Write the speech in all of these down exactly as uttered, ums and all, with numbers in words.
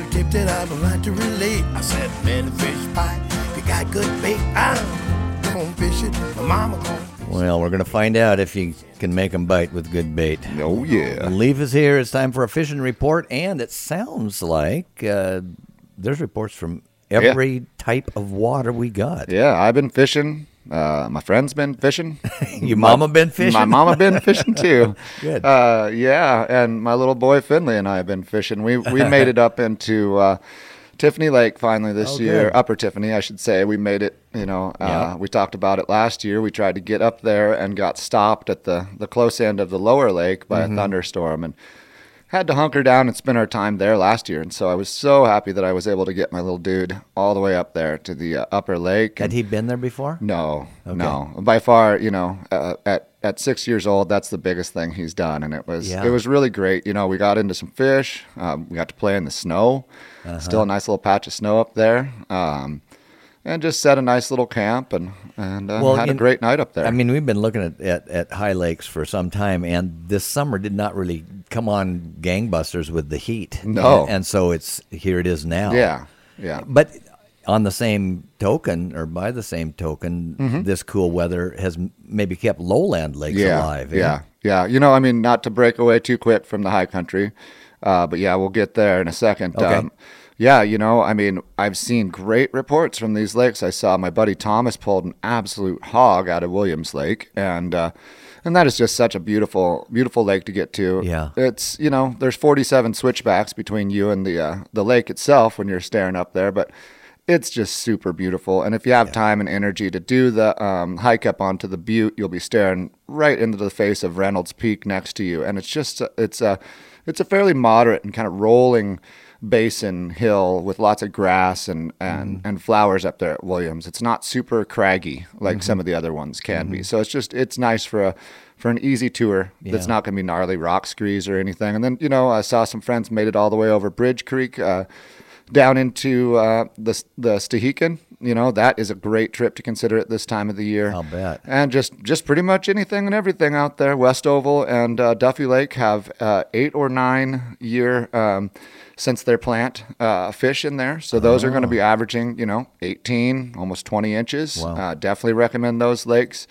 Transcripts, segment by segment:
tip that I would like to relate. I said, man, the fish pie, if you got good bait, I'm going fishing. My mama going. Well, we're going to find out if you can make them bite with good bait. Oh, yeah. Leaf is here. It's time for a fishing report, and it sounds like uh, there's reports from every yeah. type of water we got. Yeah, I've been fishing. Uh, my friend's been fishing. Your mama been fishing? My mama been fishing, too. Good. Uh, yeah, and my little boy Finley and I have been fishing. We we made it up into... Uh, Tiffany Lake finally this oh, year, good. Upper Tiffany, I should say. We made it, you know, uh, yeah. we talked about it last year. We tried to get up there and got stopped at the, the close end of the lower lake by mm-hmm. a thunderstorm and had to hunker down and spend our time there last year. And so I was so happy that I was able to get my little dude all the way up there to the uh, upper lake. Had he been there before? No, okay. no. By far, you know, uh, at At six years old, that's the biggest thing he's done, and it was yeah. it was really great. You know, we got into some fish. Um, we got to play in the snow. Uh-huh. Still a nice little patch of snow up there, um, and just set a nice little camp and and uh, well, had in, a great night up there. I mean, we've been looking at, at, at high lakes for some time, and this summer did not really come on gangbusters with the heat. No, and, and so it's here it is now. Yeah, yeah. But on the same token, or by the same token, mm-hmm. this cool weather has maybe kept lowland lakes yeah, alive. Yeah, yeah. You know, I mean, not to break away too quick from the high country, uh, but yeah, we'll get there in a second. Okay. Um, yeah, you know, I mean, I've seen great reports from these lakes. I saw my buddy Thomas pulled an absolute hog out of Williams Lake, and uh, and that is just such a beautiful, beautiful lake to get to. Yeah. It's, you know, there's forty-seven switchbacks between you and the uh, the lake itself when you're staring up there, but it's just super beautiful. And if you have yeah. time and energy to do the um, hike up onto the butte, you'll be staring right into the face of Reynolds Peak next to you. And it's just, it's a, it's a fairly moderate and kind of rolling basin hill with lots of grass and, and, mm-hmm. and flowers up there at Williams. It's not super craggy like mm-hmm. some of the other ones can mm-hmm. be. So it's just, it's nice for a, for an easy tour yeah. that's not going to be gnarly rock screes or anything. And then, you know, I saw some friends made it all the way over Bridge Creek, uh, down into uh, the the Stehekin. You know, that is a great trip to consider at this time of the year. I'll bet. And just, just pretty much anything and everything out there. Westoval and uh, Duffy Lake have uh, eight or nine year um, since their plant uh, fish in there. So those oh. are going to be averaging, you know, eighteen, almost twenty inches. Wow. Uh, definitely recommend those lakes.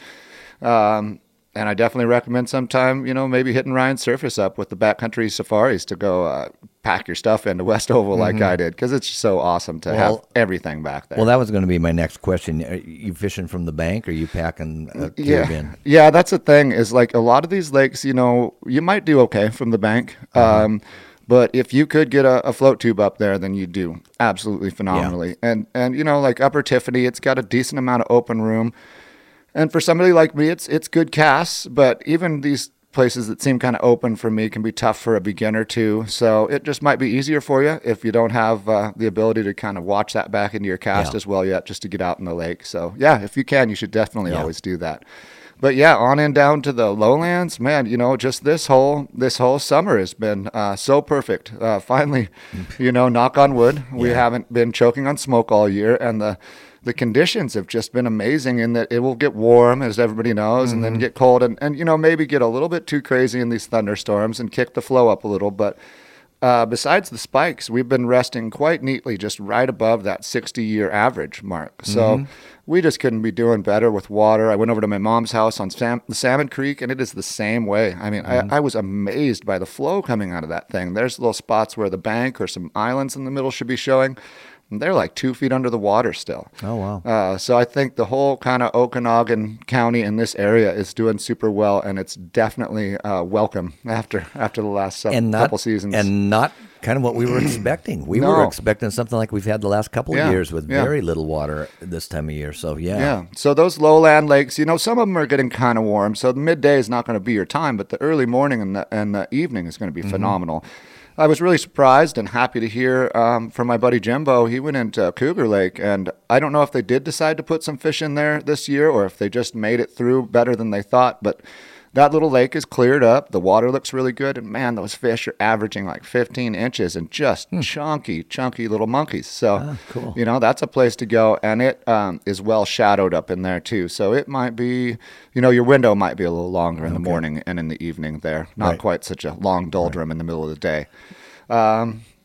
Um, And I definitely recommend sometime, you know, maybe hitting Ryan's Surface up with the backcountry safaris to go uh, pack your stuff into Westoval mm-hmm. like I did, because it's so awesome to well, have everything back there. Well, that was going to be my next question. Are you fishing from the bank, or are you packing a carabiner? Yeah. yeah, that's the thing is, like, a lot of these lakes, you know, you might do okay from the bank. Uh-huh. Um, but if you could get a, a float tube up there, then you do absolutely phenomenally. Yeah. And, and, you know, like Upper Tiffany, it's got a decent amount of open room. And for somebody like me, it's it's good casts, but even these places that seem kind of open for me can be tough for a beginner too. So it just might be easier for you if you don't have uh, the ability to kind of watch that back into your cast yeah. as well yet, just to get out in the lake. So yeah, if you can, you should definitely yeah. always do that. But yeah, on and down to the lowlands, man, you know, just this whole this whole summer has been uh, so perfect. Uh, finally, you know, knock on wood, we yeah. haven't been choking on smoke all year, and the the conditions have just been amazing in that it will get warm, as everybody knows, mm-hmm. and then get cold and, and, you know, maybe get a little bit too crazy in these thunderstorms and kick the flow up a little. But uh, besides the spikes, we've been resting quite neatly just right above that sixty-year average mark. So mm-hmm. we just couldn't be doing better with water. I went over to my mom's house on Sam- the Salmon Creek, and it is the same way. I mean, mm-hmm. I, I was amazed by the flow coming out of that thing. There's little spots where the bank or some islands in the middle should be showing. And they're like two feet under the water still. Oh, wow. Uh, so I think the whole kind of Okanagan County in this area is doing super well, and it's definitely uh, welcome after after the last some, and not, couple seasons. And not kind of what we were expecting. We no. were expecting something like we've had the last couple yeah. of years with yeah. very little water this time of year. So, yeah. Yeah. So those lowland lakes, you know, some of them are getting kind of warm. So the midday is not going to be your time, but the early morning and the, and the evening is going to be mm-hmm. phenomenal. I was really surprised and happy to hear um, from my buddy Jimbo. He went into Cougar Lake, and I don't know if they did decide to put some fish in there this year or if they just made it through better than they thought. But that little lake is cleared up. The water looks really good. And, man, those fish are averaging like fifteen inches and just hmm. chunky, chunky little monkeys. So, ah, cool. you know, that's a place to go. And it um, is well shadowed up in there, too. So it might be, you know, your window might be a little longer in okay. the morning and in the evening there. Not right. quite such a long doldrum right. in the middle of the day. Um,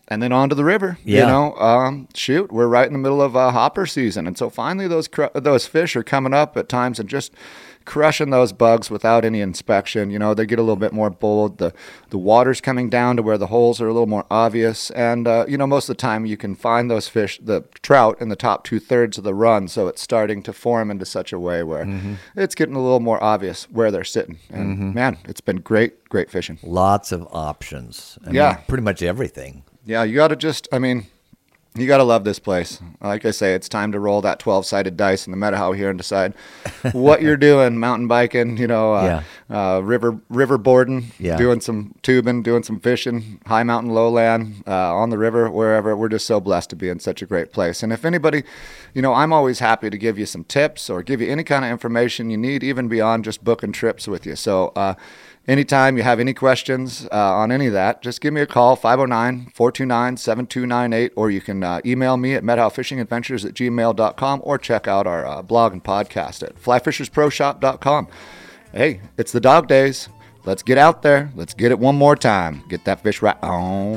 and then on to the river. Yeah. You know, um, shoot, we're right in the middle of uh, hopper season, and so finally those cr- those fish are coming up at times and just crushing those bugs without any inspection. You know, they get a little bit more bold. The the water's coming down to where the holes are a little more obvious, and uh, you know, most of the time you can find those fish, the trout, in the top two thirds of the run. So it's starting to form into such a way where mm-hmm. it's getting a little more obvious where they're sitting. And mm-hmm. man, it's been great, great fishing. Lots of options. I yeah, mean, pretty much everything. Yeah, you got to just, I mean, you got to love this place. Like I say, it's time to roll that twelve-sided dice in the Meadow here and decide what you're doing, mountain biking, you know, uh, yeah. uh, river river boarding, yeah. doing some tubing, doing some fishing, high mountain, lowland, uh, on the river, wherever. We're just so blessed to be in such a great place. And if anybody, you know, I'm always happy to give you some tips or give you any kind of information you need, even beyond just booking trips with you. So, uh, anytime you have any questions uh, on any of that, just give me a call, five oh nine, four two nine, seven two nine eight, or you can uh, email me at medhowfishingadventures at gmail dot com or check out our uh, blog and podcast at fly fishers pro shop dot com. Hey, it's the dog days. Let's get out there. Let's get it one more time. Get that fish right on.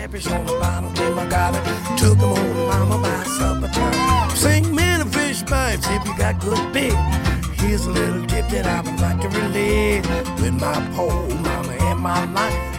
Sing many fish bites if you got good bait. Here's a little tip that I would like to relate with my pole mama and my life.